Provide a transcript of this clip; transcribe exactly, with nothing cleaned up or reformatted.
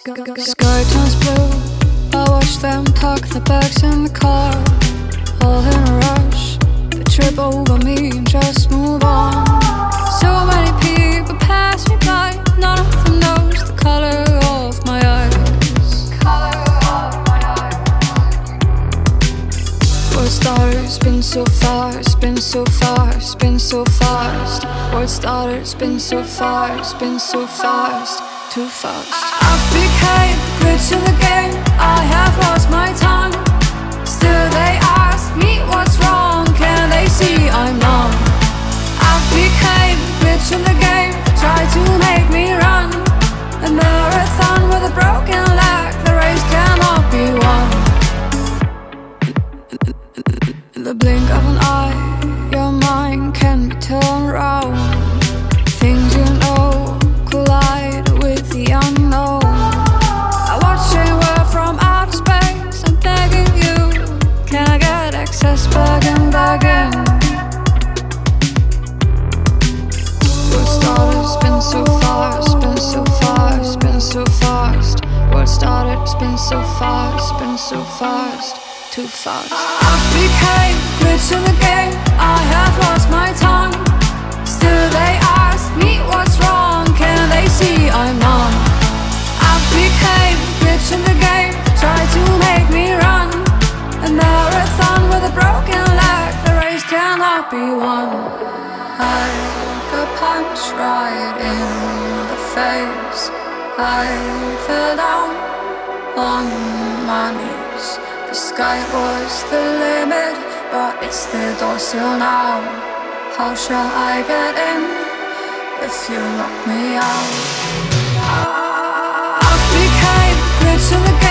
Sky turns blue, I watch them tuck their bags in the car. All in a rush, they trip over me and just move on. So many people pass me by, none of them knows the color of my eyes. Word started, spin so fast, spin so fast, spin so fast. Word started, spin so fast, spin so fast, too fast. I've became rich in the game, I have lost my tongue. Still they ask me what's wrong, can they see I'm numb? I've became rich in the game, try to make me run a marathon with a broken leg, the race cannot be won. In the blink of an eye, your mind can be turned around. Things you know collide with the unknown. I watch it work from outer space, I'm begging you, can I get access back and back in? Words started, spin so fast, spin so fast, spin so fast. Words started, spin so fast, spin so fast, too fast. I've became rich in the game, I have lost my tongue. Still they ask me what's wrong, can they see I'm numb? I've became rich in the game, try to make me run a marathon with a broken leg, the race cannot be won. I took a punch right in the face, I fell down on my knees. The sky was the limit, but it's the door still now. How shall I get in if you lock me out? I've became rich in the